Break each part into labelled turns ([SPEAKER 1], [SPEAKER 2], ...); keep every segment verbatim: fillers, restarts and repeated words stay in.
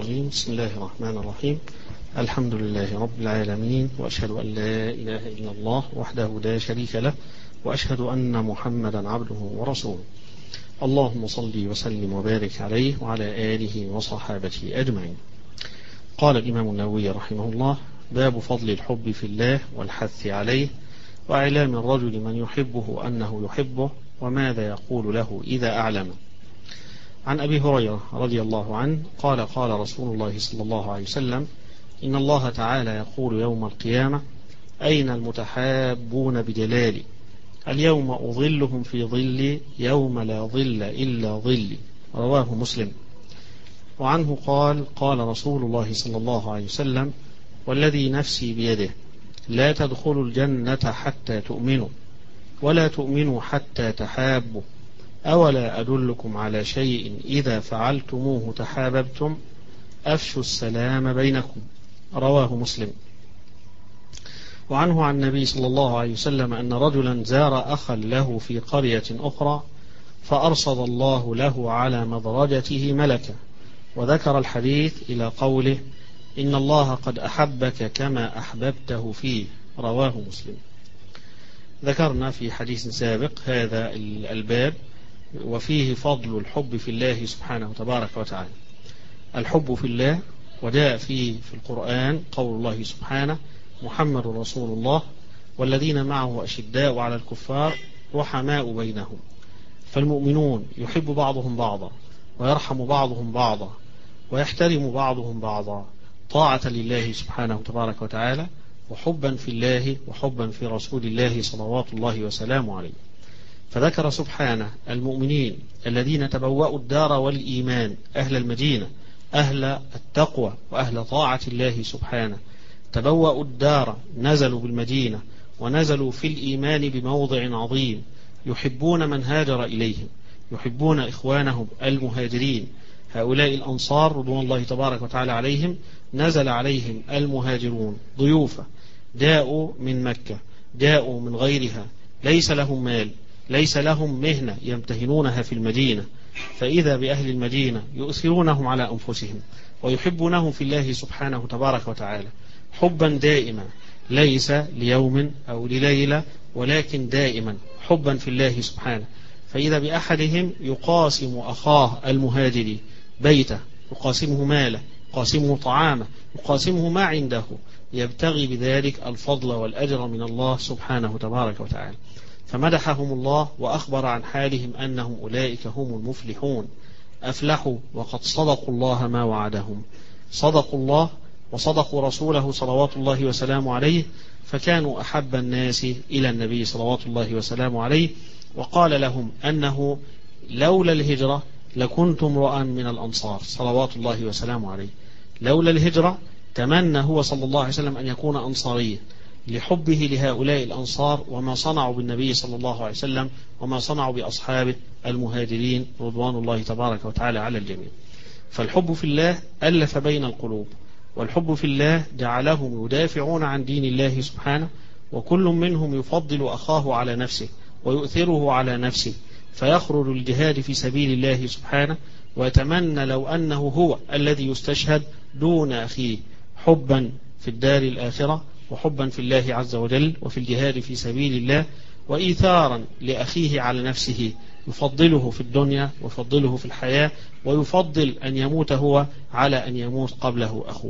[SPEAKER 1] الرجيم. بسم الله الرحمن الرحيم. الحمد لله رب العالمين، وأشهد أن لا إله إلا الله وحده لا شريك له، وأشهد أن محمدا عبده ورسوله. اللهم صل وسلم وبارك عليه وعلى آله وصحابته أجمعين. قال الإمام النووي رحمه الله: باب فضل الحب في الله والحث عليه، وإعلام الرجل من يحبه أنه يحبه، وماذا يقول له إذا أعلم. عن أبي هريرة رضي الله عنه قال: قال رسول الله صلى الله عليه وسلم: إن الله تعالى يقول يوم القيامة: أين المتحابون بجلالي؟ اليوم أظلهم في ظلي يوم لا ظل إلا ظلي. رواه مسلم. وعنه قال: قال رسول الله صلى الله عليه وسلم: والذي نفسي بيده لا تدخلوا الجنة حتى تؤمنوا، ولا تؤمنوا حتى تحابوا، أولا أدلكم على شيء إذا فعلتموه تحاببتم؟ أفشوا السلام بينكم. رواه مسلم. وعنه عن النبي صلى الله عليه وسلم أن رجلا زار أخا له في قرية أخرى، فأرصد الله له على مدرجته ملكا، وذكر الحديث إلى قوله: إن الله قد أحبك كما أحببته فيه. رواه مسلم. ذكرنا في حديث سابق هذا الباب، وفيه فضل الحب في الله سبحانه وتبارك وتعالى. الحب في الله، وجاء فيه في القرآن قول الله سبحانه: محمد رسول الله والذين معه أشداء على الكفار رحماء بينهم. فالمؤمنون يحب بعضهم بعضا، ويرحم بعضهم بعضا، ويحترم بعضهم بعضا، طاعة لله سبحانه وتبارك وتعالى، وحبا في الله وحبا في رسول الله صلوات الله وسلامه عليه. فذكر سبحانه المؤمنين الذين تبوأوا الدار والإيمان، أهل المدينة، أهل التقوى وأهل طاعة الله سبحانه. تبوأوا الدار، نزلوا بالمدينة، ونزلوا في الإيمان بموضع عظيم، يحبون من هاجر إليهم، يحبون إخوانهم المهاجرين. هؤلاء الأنصار رضوان الله تبارك وتعالى عليهم، نزل عليهم المهاجرون ضيوفا، جاءوا من مكة، جاءوا من غيرها، ليس لهم مال، ليس لهم مهنة يمتهنونها في المدينة، فإذا بأهل المدينة يؤثرونهم على أنفسهم، ويحبونهم في الله سبحانه تبارك وتعالى حبا دائما، ليس ليوم أو لليلة، ولكن دائما حبا في الله سبحانه. فإذا بأحدهم يقاسم أخاه المهاجر بيته، يقاسمه ماله، يقاسمه طعامه، يقاسمه ما عنده، يبتغي بذلك الفضل والأجر من الله سبحانه تبارك وتعالى. فمدحهم الله وأخبر عن حالهم أنهم أولئك هم المفلحون، أفلحوا وقد صدقوا الله ما وعدهم، صدقوا الله وصدقوا رسوله صلوات الله وسلامه عليه، فكانوا أحب الناس إلى النبي صلوات الله وسلامه عليه. وقال لهم أنه لولا الهجرة لكنت امرؤا من الأنصار صلوات الله وسلامه عليه. لولا الهجرة تمنى هو صلى الله عليه وسلم أن يكون أنصاريا، لحبه لهؤلاء الأنصار وما صنعوا بالنبي صلى الله عليه وسلم، وما صنعوا بأصحابه المهاجرين رضوان الله تبارك وتعالى على الجميع. فالحب في الله ألف بين القلوب، والحب في الله جعلهم يدافعون عن دين الله سبحانه، وكل منهم يفضل أخاه على نفسه ويؤثره على نفسه، فيخرج الجهاد في سبيل الله سبحانه، ويتمنى لو أنه هو الذي يستشهد دون أخيه، حبا في الدار الآخرة، وحبا في الله عز وجل، وفي الجهاد في سبيل الله، وإيثارا لأخيه على نفسه، يفضله في الدنيا ويفضله في الحياة، ويفضل أن يموت هو على أن يموت قبله أخوه.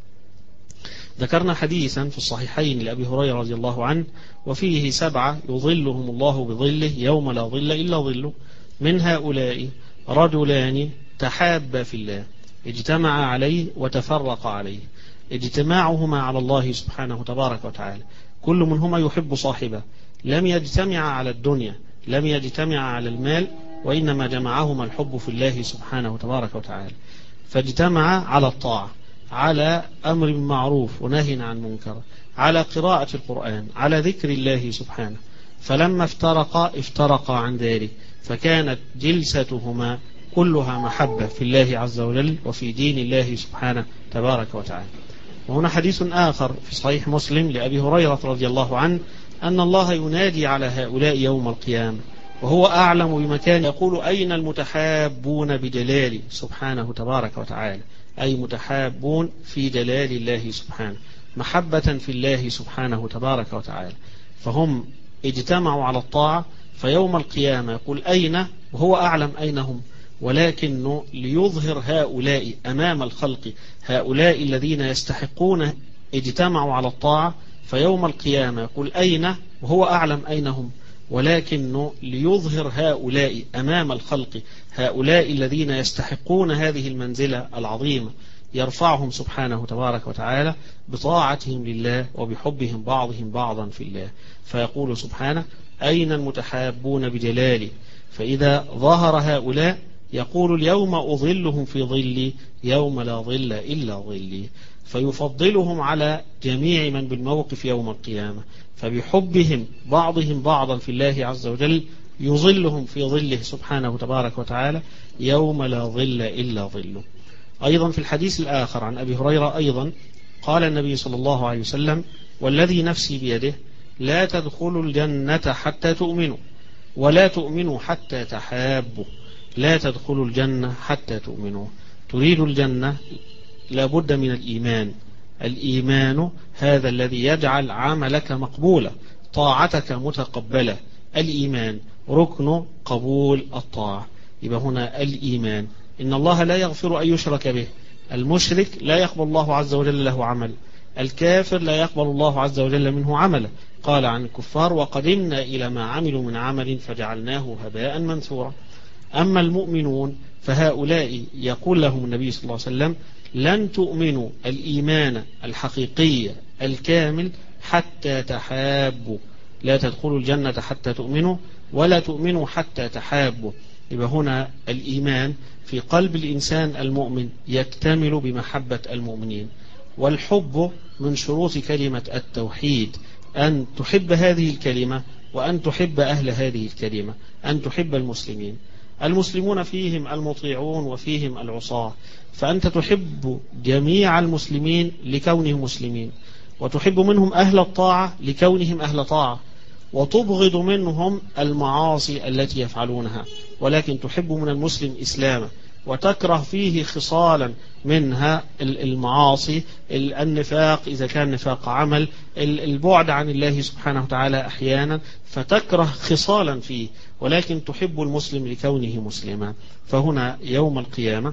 [SPEAKER 1] ذكرنا حديثا في الصحيحين لأبي هريرة رضي الله عنه، وفيه سبعة يظلهم الله بظله يوم لا ظل إلا ظله. من هؤلاء رجلان تحابا في الله، اجتمعا عليه وتفرقا عليه. اجتماعهما على الله سبحانه تبارك وتعالى، كل منهما يحب صاحبه، لم يجتمع على الدنيا، لم يجتمع على المال، وإنما جمعهما الحب في الله سبحانه تبارك وتعالى. فاجتمع على الطاعة، على أمر معروف ونهي عن منكر، على قراءة القرآن، على ذكر الله سبحانه. فلما افترقا افترقا عن ذلك، فكانت جلستهما كلها محبة في الله عز وجل وفي دين الله سبحانه تبارك وتعالى. وهنا حديث آخر في صحيح مسلم لأبي هريرة رضي الله عنه أن الله ينادي على هؤلاء يوم القيامة وهو أعلم بمكان، يقول: أين المتحابون بجلالي سبحانه تبارك وتعالى؟ أي متحابون في جلال الله سبحانه، محبة في الله سبحانه تبارك وتعالى. فهم اجتمعوا على الطاعة، فيوم القيامة يقول أين، وهو أعلم أين هم، ولكنه ليظهر هؤلاء أمام الخلق، هؤلاء الذين يستحقون اجتمعوا على الطاعة، فيوم القيامة يقول أين، وهو أعلم أين هم، ولكنه ليظهر هؤلاء أمام الخلق، هؤلاء الذين يستحقون هذه المنزلة العظيمة، يرفعهم سبحانه تبارك وتعالى بطاعتهم لله وبحبهم بعضهم بعضا في الله. فيقول سبحانه أين المتحابون بجلالي، فإذا ظهر هؤلاء يقول اليوم أظلهم في ظلي يوم لا ظل إلا ظلي، فيفضلهم على جميع من بالموقف يوم القيامة، فبحبهم بعضهم بعضا في الله عز وجل يظلهم في ظله سبحانه تبارك وتعالى يوم لا ظل إلا ظله. أيضا في الحديث الآخر عن أبي هريرة أيضا قال النبي صلى الله عليه وسلم والذي نفسي بيده لا تدخلوا الجنة حتى تؤمنوا ولا تؤمنوا حتى تحابوا، لا تدخلوا الجنة حتى تؤمنوا. تريد الجنة لابد من الإيمان، الإيمان هذا الذي يجعل عملك مقبولا، طاعتك متقبلة، الإيمان ركن قبول الطاعة. يبقى هنا الإيمان، إن الله لا يغفر أن يشرك به، المشرك لا يقبل الله عز وجل له عمل، الكافر لا يقبل الله عز وجل منه عملا. قال عن الكفار وقدمنا إلى ما عملوا من عمل فجعلناه هباء منثورا. أما المؤمنون فهؤلاء يقول لهم النبي صلى الله عليه وسلم لن تؤمنوا الإيمان الحقيقي الكامل حتى تحابوا، لا تدخلوا الجنة حتى تؤمنوا ولا تؤمنوا حتى تحابوا. يبقى هنا الإيمان في قلب الإنسان المؤمن يكتمل بمحبة المؤمنين، والحب من شروط كلمة التوحيد، أن تحب هذه الكلمة وأن تحب أهل هذه الكلمة، أن تحب المسلمين. المسلمون فيهم المطيعون وفيهم العصاة، فأنت تحب جميع المسلمين لكونهم مسلمين، وتحب منهم أهل الطاعة لكونهم أهل طاعة، وتبغض منهم المعاصي التي يفعلونها، ولكن تحب من المسلم إسلامه وتكره فيه خصالا منها المعاصي، النفاق إذا كان نفاق عمل، البعد عن الله سبحانه وتعالى أحيانا، فتكره خصالا فيه، ولكن تحب المسلم لكونه مسلما. فهنا يوم القيامة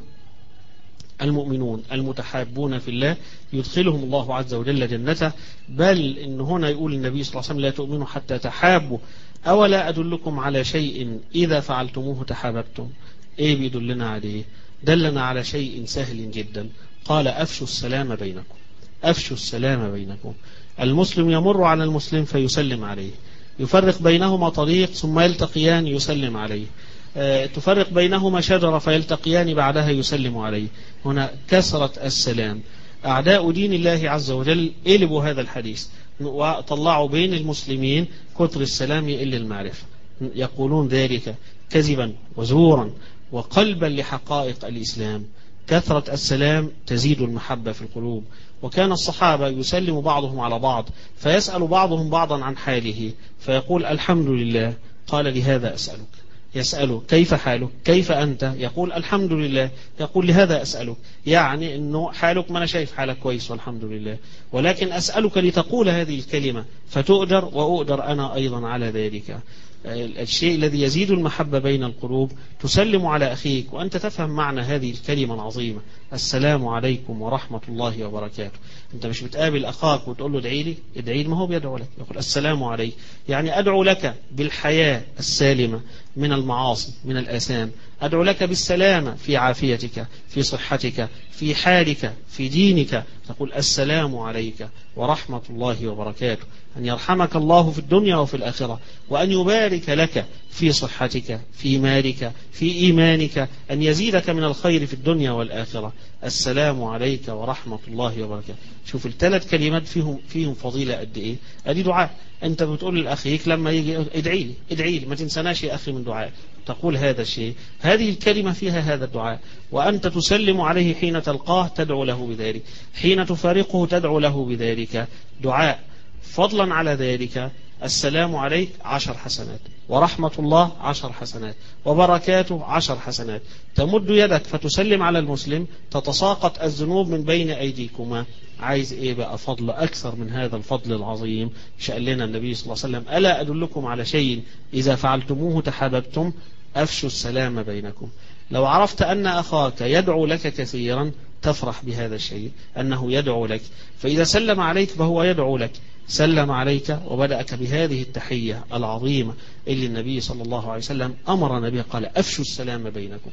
[SPEAKER 1] المؤمنون المتحابون في الله يدخلهم الله عز وجل جنته، بل إن هنا يقول النبي صلى الله عليه وسلم لا تؤمنوا حتى تحابوا، أولا أدلكم على شيء إذا فعلتموه تحاببتم. إيه بيدلنا عليه؟ دلنا على شيء سهل جدا، قال أفشوا السلام بينكم، أفشوا السلام بينكم. المسلم يمر على المسلم فيسلم عليه، يفرق بينهما طريق ثم يلتقيان يسلم عليه، تفرق بينهما شجرة فيلتقيان بعدها يسلم عليه. هنا كثرة السلام. أعداء دين الله عز وجل قلبوا هذا الحديث وطلعوا بين المسلمين كثر السلام إلا المعرفة، يقولون ذلك كذبا وزورا وقلبا لحقائق الإسلام. كثرة السلام تزيد المحبة في القلوب. وكان الصحابة يسلم بعضهم على بعض فيسأل بعضهم بعضا عن حاله فيقول الحمد لله، قال لهذا أسألك، يسأله كيف حالك، كيف أنت، يقول الحمد لله، يقول لهذا أسألك، يعني أنه حالك ما أنا شايف حالك كويس والحمد لله، ولكن أسألك لتقول هذه الكلمة فتؤجر وأؤجر أنا أيضا على ذلك. الشيء الذي يزيد المحبة بين القلوب تسلم على أخيك وأنت تفهم معنى هذه الكلمة العظيمة، السلام عليكم ورحمة الله وبركاته. أنت مش بتقابل أخاك وتقول له ادعي لي، ادعي لي، ما هو بيدعو لك، يقول السلام عليك، يعني أدعو لك بالحياة السالمة من المعاصي من الآثام، أدعو لك بالسلامة في عافيتك في صحتك في حالك في دينك، تقول السلام عليك ورحمة الله وبركاته، أن يرحمك الله في الدنيا وفي الآخرة، وأن يبارك لك في صحتك في مالك في إيمانك، أن يزيدك من الخير في الدنيا والآخرة. السلام عليك ورحمة الله وبركاته. شوف الثلاث كلمات فيهم فيهم فضيلة قد إيه. أدي دعاء أنت بتقول لأخيك لما يجي ادعي لي ادعي لي، ما تنسناش يا أخي من دعاء، تقول هذا الشيء، هذه الكلمة فيها هذا الدعاء. وأنت تسلم عليه حين تلقاه تدعو له بذلك، حين تفارقه تدعو له بذلك، دعاء. فضلا على ذلك السلام عليك عشر حسنات، ورحمة الله عشر حسنات، وبركاته عشر حسنات. تمد يدك فتسلم على المسلم تتساقط الذنوب من بين أيديكما. عايز ايه بقى فضل أكثر من هذا الفضل العظيم؟ شأن لنا النبي صلى الله عليه وسلم: ألا أدلكم على شيء إذا فعلتموه تحاببتم؟ أفشوا السلام بينكم. لو عرفت أن أخاك يدعو لك كثيرا تفرح بهذا الشيء، أنه يدعو لك، فإذا سلم عليك فهو يدعو لك. سلم عليك وبدأك بهذه التحية العظيمة اللي النبي صلى الله عليه وسلم أمرنا بها، قال: أفشوا السلام بينكم.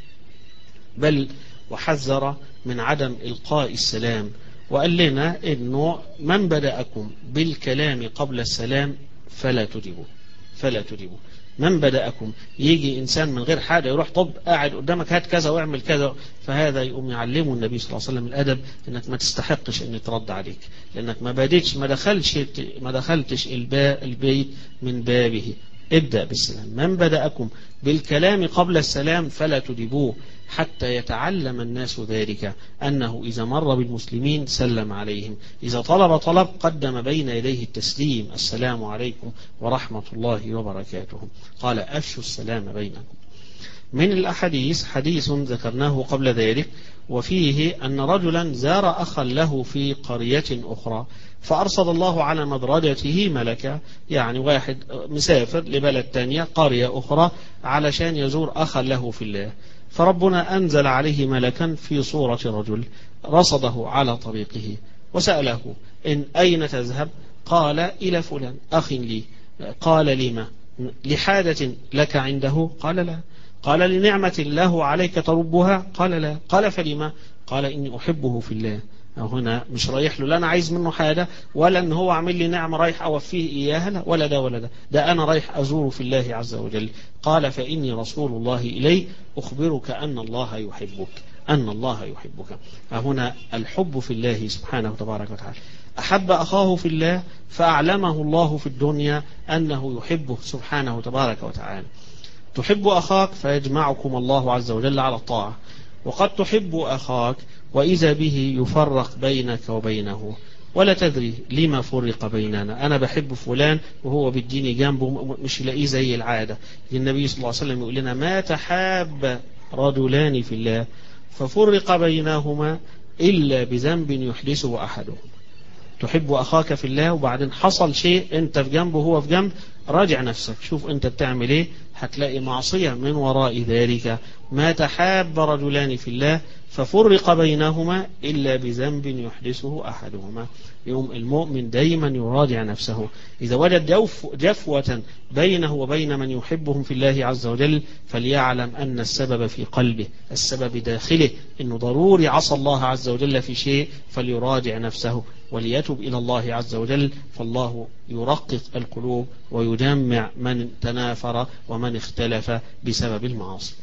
[SPEAKER 1] بل وحذر من عدم إلقاء السلام، وقال لنا إنه من بدأكم بالكلام قبل السلام فلا تجيبوا فلا تجيبوا. من بدأكم، يجي إنسان من غير حاجة يروح طب قاعد قدامك هات كذا واعمل كذا، فهذا يقوم يعلمه النبي صلى الله عليه وسلم الأدب، إنك ما تستحقش إن يترد عليك، لأنك ما بديتش ما دخلش ما دخلتش البيت من بابه. ابدأ بالسلام. من بدأكم بالكلام قبل السلام فلا تجيبوه، حتى يتعلم الناس ذلك، أنه إذا مر بالمسلمين سلم عليهم، إذا طلب طلب قدم بين يديه التسليم: السلام عليكم ورحمة الله وبركاته. قال: أفشوا السلام بينكم. من الأحاديث حديث ذكرناه قبل ذلك، وفيه أن رجلا زار أخا له في قرية أخرى، فأرصد الله على مدرجته ملكا، يعني واحد مسافر لبلد تانية قرية أخرى علشان يزور أخا له في الله، فربنا أنزل عليه ملكا في صورة رجل، رصده على طريقه وسأله: إن أين تذهب؟ قال: إلى فلان أخ لي. قال: لما؟ لحاجة لك عنده؟ قال: لا. قال: لنعمة له عليك تربها؟ قال: لا. قال: فلما؟ قال: إني أحبه في الله. هنا مش رايح له لا أنا عايز منه حاجة، ولا أن هو عامل لي نعمة رايح أوفيه إياها، لا، ولا ده ولا ده ده أنا رايح أزوره في الله عز وجل. قال: فإني رسول الله إلي أخبرك أن الله يحبك أن الله يحبك. هنا الحب في الله سبحانه تبارك وتعالى. أحب أخاه في الله فأعلمه الله في الدنيا أنه يحبه سبحانه تبارك وتعالى. تحب أخاك فيجمعكم الله عز وجل على الطاعة، وقد تحب أخاك وإذا به يفرق بينك وبينه، ولا تدري لما فرق بيننا. أنا بحب فلان وهو بيديني جنبه مش يلاقيه زي العادة. النبي صلى الله عليه وسلم يقول لنا: ما تحاب رجلان في الله ففرق بينهما إلا بذنب يحدثه أحدهم. تحب أخاك في الله وبعدين حصل شيء أنت في جنبه وهو في جنب، راجع نفسك شوف أنت بتعمل إيه، هتلاقي معصية من وراء ذلك. ما تحاب رجلان في الله ففرق بينهما إلا بذنب يحدثه أحدهما. يوم المؤمن دايما يراجع نفسه، إذا وجد جوف جفوة بينه وبين من يحبهم في الله عز وجل فليعلم أن السبب في قلبه، السبب داخله، إنه ضروري عصى الله عز وجل في شيء، فليراجع نفسه وليتب إلى الله عز وجل، فالله يرقق القلوب ويجمع من تنافر ومن اختلف بسبب المعاصي.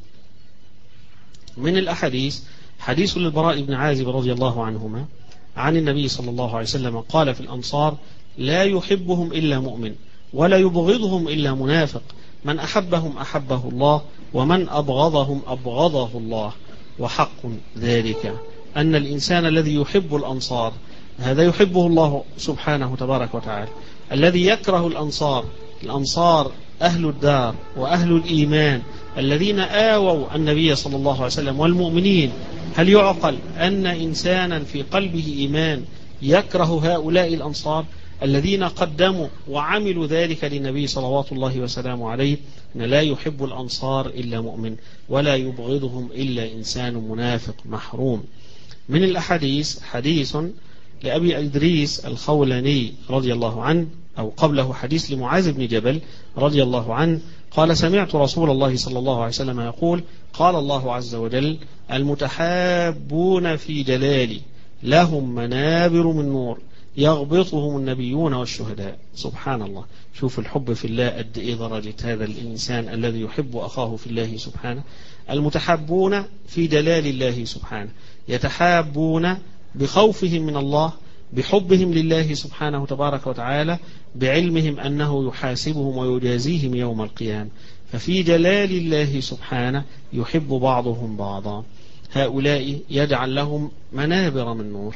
[SPEAKER 1] من الأحاديث حديث للبراء بن عازب رضي الله عنهما عن النبي صلى الله عليه وسلم قال في الأنصار: لا يحبهم إلا مؤمن ولا يبغضهم إلا منافق، من أحبهم أحبه الله ومن أبغضهم أبغضه الله. وحق ذلك أن الإنسان الذي يحب الأنصار هذا يحبه الله سبحانه تبارك وتعالى. الذي يكره الأنصار، الأنصار أهل الدار وأهل الإيمان الذين آووا النبي صلى الله عليه وسلم والمؤمنين، هل يعقل أن إنسانا في قلبه إيمان يكره هؤلاء الأنصار الذين قدموا وعملوا ذلك للنبي صلوات الله وسلامه عليه؟ أن لا يحب الأنصار إلا مؤمن ولا يبغضهم إلا إنسان منافق محروم. من الأحاديث حديث لأبي إدريس الخولاني رضي الله عنه، أو قبله حديث لمعاذ بن جبل رضي الله عنه قال: سمعت رسول الله صلى الله عليه وسلم يقول: قال الله عز وجل: المتحابون في جلالي لهم منابر من نور يغبطهم النبيون والشهداء. سبحان الله، شوف الحب في الله قد إيه درجة هذا الإنسان الذي يحب أخاه في الله سبحانه. المتحابون في جلال الله سبحانه، يتحابون بخوفهم من الله، بحبهم لله سبحانه تبارك وتعالى، بعلمهم أنه يحاسبهم ويجازيهم يوم القيامة. ففي جلال الله سبحانه يحب بعضهم بعضا. هؤلاء يجعل لهم منابر من نور،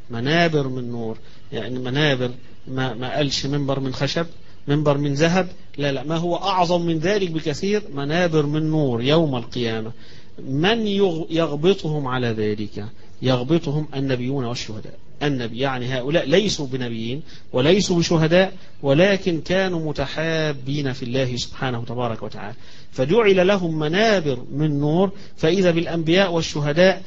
[SPEAKER 1] منابر من نور، يعني منابر ما, ما قالش منبر من خشب، منبر من ذهب، لا لا، ما هو أعظم من ذلك بكثير، منابر من نور يوم القيامة. من يغبطهم على ذلك؟ يغبطهم النبيون والشهداء. النبي يعني هؤلاء ليسوا بنبيين وليسوا بشهداء، ولكن كانوا متحابين في الله سبحانه تبارك وتعالى، فجعل لهم منابر من نور، فإذا بالأنبياء والشهداء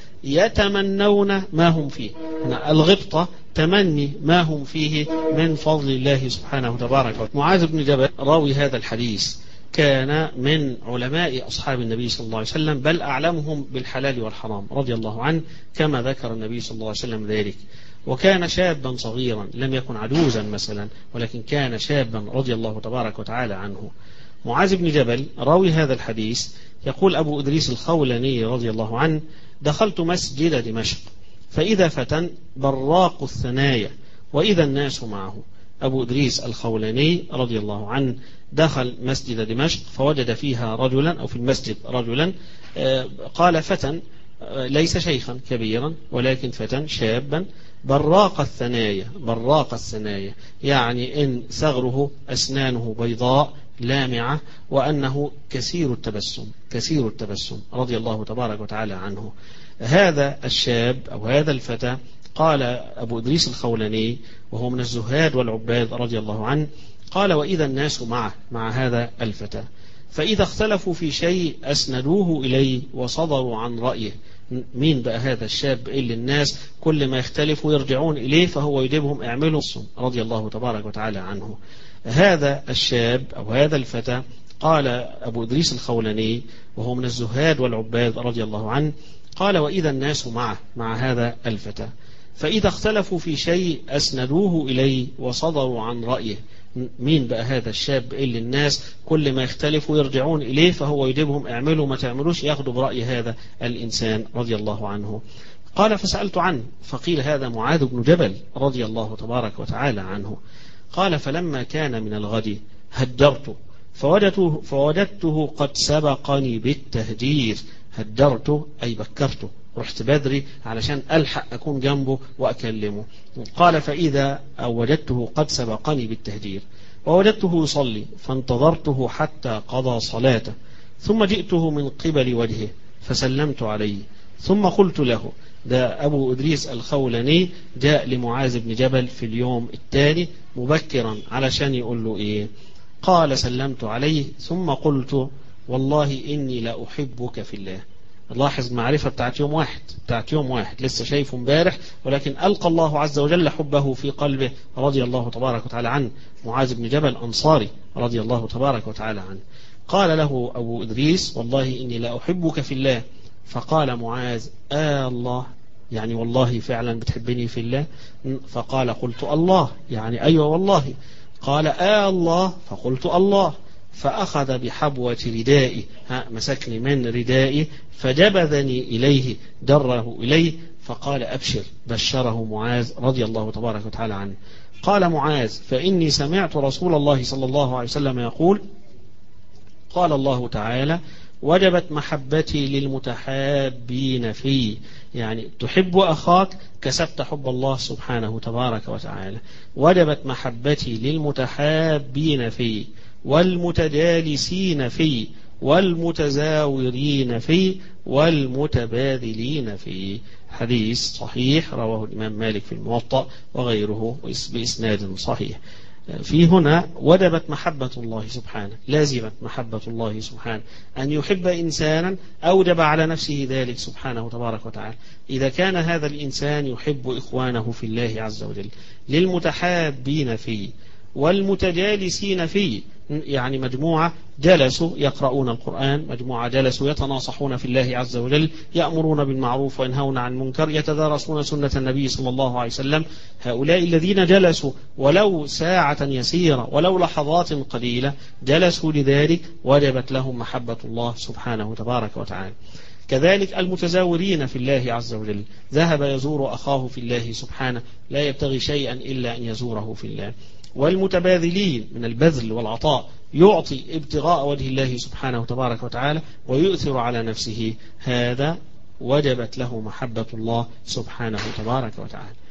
[SPEAKER 1] يتمنون ما هم فيه. الغبطة تمني ما هم فيه من فضل الله سبحانه تبارك وتعالى. معاذ بن جبل راوي هذا الحديث كان من علماء أصحاب النبي صلى الله عليه وسلم، بل أعلمهم بالحلال والحرام رضي الله عنه، كما ذكر النبي صلى الله عليه وسلم ذلك. وكان شابا صغيرا، لم يكن عجوزا مثلا، ولكن كان شابا رضي الله تبارك وتعالى عنه. معاذ بن جبل راوي هذا الحديث يقول أبو إدريس الخولاني رضي الله عنه: دخلت مسجد دمشق فإذا فتى براق الثنايا وإذا الناس معه. أبو إدريس الخولاني رضي الله عنه دخل مسجد دمشق فوجد فيها رجلا، أو في المسجد رجلا، قال فتى ليس شيخا كبيرا ولكن فتى شابا براق الثنايا. براق الثنايا يعني إن ثغره أسنانه بيضاء لامعة، وأنه كثير التبسم، كثير التبسم رضي الله تبارك وتعالى عنه. هذا الشاب أو هذا الفتى، قال أبو إدريس الخولاني وهو من الزهاد والعباد رضي الله عنه، قال: وإذا الناس معه، مع هذا الفتى، فإذا اختلفوا في شيء أسندوه إليه وصدروا عن رأيه. مين بقى هذا الشاب اللي الناس كل ما يختلفوا يرجعون إليه فهو يجيبهم اعملوا رضي الله تبارك وتعالى عنه. هذا الشاب أو هذا الفتى، قال أبو إدريس الخولاني وهو من الزهاد والعباد رضي الله عنه، قال: وإذا الناس معه، مع هذا الفتى، فإذا اختلفوا في شيء أسندوه إليه وصدروا عن رأيه. مين بقى هذا الشاب اللي الناس كل ما يختلفوا يرجعون إليه فهو يجيبهم اعملوا ما تعملوش، ياخدوا برأي هذا الإنسان رضي الله عنه. قال: فسألت عنه فقيل: هذا معاذ بن جبل رضي الله تبارك وتعالى عنه. قال: فلما كان من الغد هدرت فوجدته, فوجدته قد سبقني بالتهجير. هدرت أي بكرته، رحت بدري علشان ألحق أكون جنبه وأكلمه. قال: فإذا أو وجدته قد سبقني بالتهجير ووجدته يصلي فانتظرته حتى قضى صلاته، ثم جئته من قبل وجهه فسلمت عليه، ثم قلت له. ده أبو إدريس الخولاني جاء لمعاذ بن جبل في اليوم الثاني مبكرا علشان يقول له إيه؟ قال: سلمت عليه ثم قلت: والله إني لا أحبك في الله. لاحظ معرفة بتاعت يوم واحد، بتاعت يوم واحد لسه شايفه امبارح، ولكن ألقى الله عز وجل حبه في قلبه رضي الله تبارك وتعالى عنه. معاذ بن جبل أنصاري رضي الله تبارك وتعالى عنه. قال له أبو إدريس: والله إني لا أحبك في الله. فقال معاذ: آه الله، يعني والله فعلا بتحبني في الله؟ فقال: قلت الله، يعني أيوة والله. قال: آه الله، فقلت الله. فأخذ بحبوة ردائي، ها مسكني من ردائي فجبذني إليه، جره إليه، فقال: أبشر. بشره معاذ رضي الله تبارك وتعالى عنه. قال معاذ: فإني سمعت رسول الله صلى الله عليه وسلم يقول: قال الله تعالى: وجبت محبتي للمتحابين في، يعني تحب أخاك كسبت حب الله سبحانه تبارك وتعالى. وجبت محبتي للمتحابين في والمتجالسين في والمتزاورين في والمتباذلين في. حديث صحيح رواه الإمام مالك في الموطأ وغيره بإسناد صحيح. في هنا وجبت محبة الله سبحانه، لازمت محبة الله سبحانه. أن يحب إنسانا أوجب على نفسه ذلك سبحانه تبارك وتعالى. إذا كان هذا الإنسان يحب إخوانه في الله عز وجل، للمتحابين فيه والمتجالسين فيه، يعني مجموعة جلسوا يقرؤون القرآن، مجموعة جلسوا يتناصحون في الله عز وجل، يأمرون بالمعروف وينهون عن المنكر، يتدارسون سنة النبي صلى الله عليه وسلم. هؤلاء الذين جلسوا ولو ساعة يسيرة ولو لحظات قليلة جلسوا لذلك، وجبت لهم محبة الله سبحانه تبارك وتعالى. كذلك المتزاورين في الله عز وجل، ذهب يزور أخاه في الله سبحانه، لا يبتغي شيئا إلا أن يزوره في الله. والمتباذلين من البذل والعطاء، يعطي ابتغاء وجه الله سبحانه تبارك وتعالى ويؤثر على نفسه، هذا وجبت له محبة الله سبحانه تبارك وتعالى.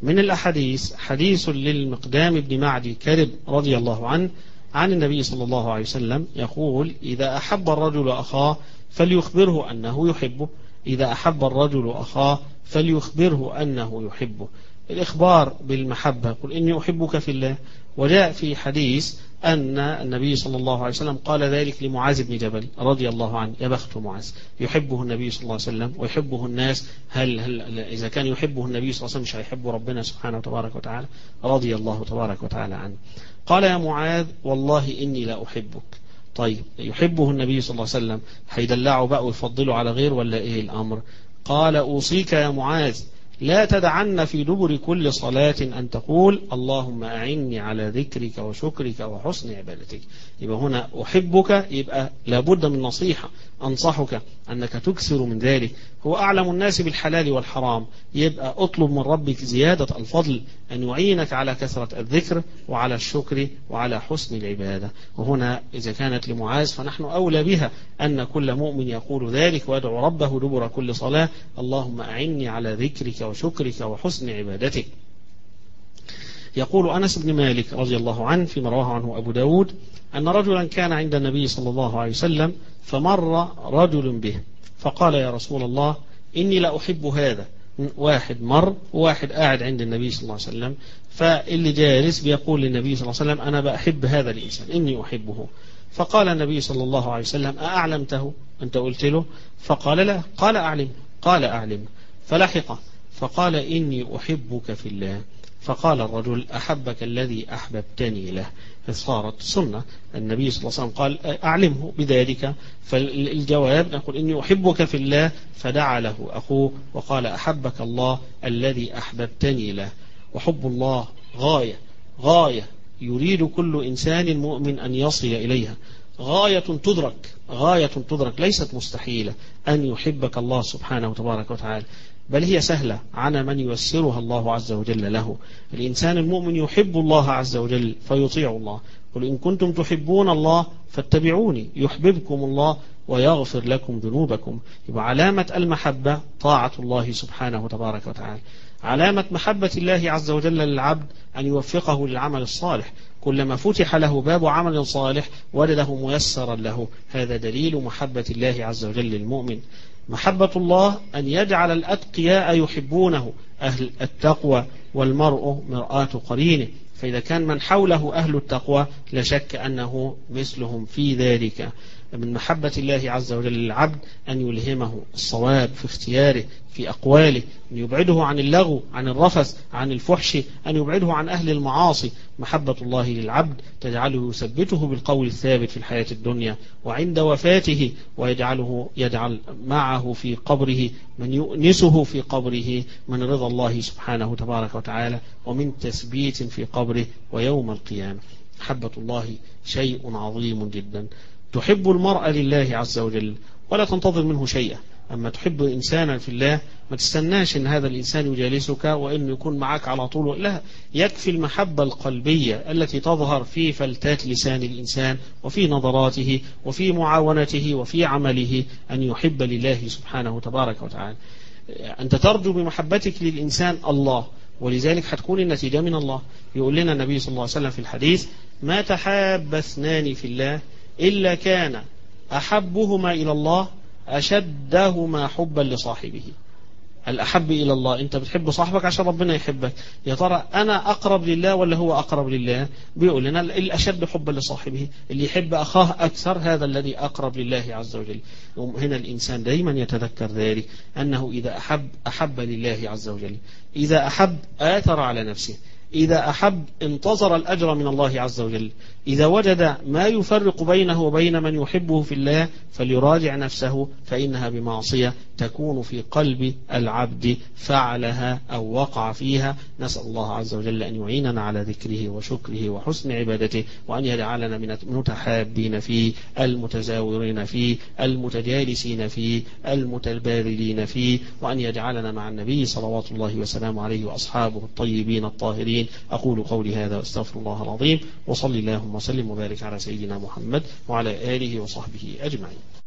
[SPEAKER 1] من الأحاديث حديث للمقدام بن معدي كرب رضي الله عنه عن النبي صلى الله عليه وسلم يقول: إذا أحب الرجل أخاه فليخبره أنه يحبه، إذا أحب الرجل أخاه فليخبره أنه يحبه. الإخبار بالمحبة، قل إني أحبك في الله. وجاء في حديث أن النبي صلى الله عليه وسلم قال ذلك لمعاذ بن جبل رضي الله عنه: يا بخت معاذ، يحبه النبي صلى الله عليه وسلم ويحبه الناس، هل, هل إذا كان يحبه النبي صلى الله عليه وسلم مش هيحبه ربنا سبحانه وتبارك وتعالى؟ رضي الله تبارك وتعالى عنه. قال: يا معاذ والله إني لا أحبك. طيب يحبه النبي صلى الله عليه وسلم، هيدلعه بقى ويفضله على غير ولا إيه الأمر؟ قال: أوصيك يا معاذ لا تدعن في دبر كل صلاة أن تقول: اللهم أعني على ذكرك وشكرك وحسن عبادتك. يبقى هنا أحبك، يبقى لابد من نصيحة، أنصحك أنك تكثر من ذلك. هو أعلم الناس بالحلال والحرام، يبقى أطلب من ربك زيادة الفضل، أن يعينك على كثرة الذكر وعلى الشكر وعلى حسن العبادة. وهنا إذا كانت لمعاذ فنحن أولى بها أن كل مؤمن يقول ذلك ويدعو ربه دبر كل صلاة: اللهم أعني على ذكرك وشكرك وحسن عبادتك. يقول أنس بن مالك رضي الله عنه فيما رواه عنه أبو داود أن رجلا كان عند النبي صلى الله عليه وسلم فمر رجل به فقال: يا رسول الله إني لا أحب هذا. واحد مر وواحد قاعد عند النبي صلى الله عليه وسلم، فاللي جالس بيقول للنبي صلى الله عليه وسلم: أنا بأحب هذا الإنسان، إني أحبه. فقال النبي صلى الله عليه وسلم: أأعلمته؟ أنت قلت له؟ فقال: لا. قال: أعلم. قال: أعلم. فلحقه فقال: إني أحبك في الله. فقال الرجل: أحبك الذي أحببتني له. فصارت سنة، النبي صلى الله عليه وسلم قال: أعلمه بذلك. فالجواب نقول: إني أحبك في الله. فدعا له أخوه وقال: أحبك الله الذي أحببتني له. وحب الله غاية غاية يريد كل إنسان مؤمن أن يصل إليها، غاية تدرك، غاية تدرك، ليست مستحيلة أن يحبك الله سبحانه وتبارك وتعالى، بل هي سهلة على من ييسرها الله عز وجل له. الإنسان المؤمن يحب الله عز وجل فيطيع الله. قل إن كنتم تحبون الله فاتبعوني يحببكم الله ويغفر لكم ذنوبكم. يبقى علامة المحبة طاعة الله سبحانه وتبارك وتعالى. علامة محبة الله عز وجل للعبد أن يوفقه للعمل الصالح، كلما فتح له باب عمل صالح وجده ميسرا له. هذا دليل محبة الله عز وجل للمؤمن. محبة الله أن يجعل الأتقياء يحبونه، أهل التقوى، والمرء مرآة قرينه. فإذا كان من حوله أهل التقوى لا شك أنه مثلهم في ذلك. من محبة الله عز وجل للعبد أن يلهمه الصواب في اختياره، في أقواله، أن يبعده عن اللغو، عن الرفث، عن الفحش، أن يبعده عن أهل المعاصي. محبة الله للعبد تجعله يثبته بالقول الثابت في الحياة الدنيا وعند وفاته، ويجعله يجعل معه في قبره من يؤنسه في قبره من رضا الله سبحانه تبارك وتعالى ومن تثبيت في قبره ويوم القيامة. محبة الله شيء عظيم جدا. تحب المرء لله عز وجل ولا تنتظر منه شيئا. أما تحب إنسانا في الله ما تستناش إن هذا الإنسان يجالسك وإنه يكون معك على طول، لا، يكفي المحبة القلبية التي تظهر في فلتات لسان الإنسان وفي نظراته وفي معاونته وفي عمله أن يحب لله سبحانه تبارك وتعالى. أنت ترجو بمحبتك للإنسان الله، ولذلك هتكون النتيجة من الله. يقول لنا النبي صلى الله عليه وسلم في الحديث: ما تحاب اثنان في الله إلا كان أحبهما إلى الله أشدهما حبا لصاحبه. الأحب إلى الله، أنت بتحب صاحبك عشان ربنا يحبك. يا ترى أنا أقرب لله ولا هو أقرب لله؟ بيقول لنا الأشد حبا لصاحبه، اللي يحب أخاه أكثر هذا الذي أقرب لله عز وجل. هنا الإنسان دائما يتذكر ذلك، أنه إذا أحب أحب لله عز وجل، إذا أحب آثر على نفسه، إذا أحب انتظر الأجر من الله عز وجل. إذا وجد ما يفرق بينه وبين من يحبه في الله فليراجع نفسه، فإنها بمعصية تكون في قلب العبد فعلها أو وقع فيها. نسأل الله عز وجل أن يعيننا على ذكره وشكره وحسن عبادته، وأن يجعلنا من المتحابين فيه، المتزاورين فيه، المتجالسين فيه، المتبادلين فيه، وأن يجعلنا مع النبي صلوات الله وسلامه عليه وأصحابه الطيبين الطاهرين. أقول قولي هذا واستغفر الله العظيم، وصلي اللهم وسلم وبارك على سيدنا محمد وعلى آله وصحبه أجمعين.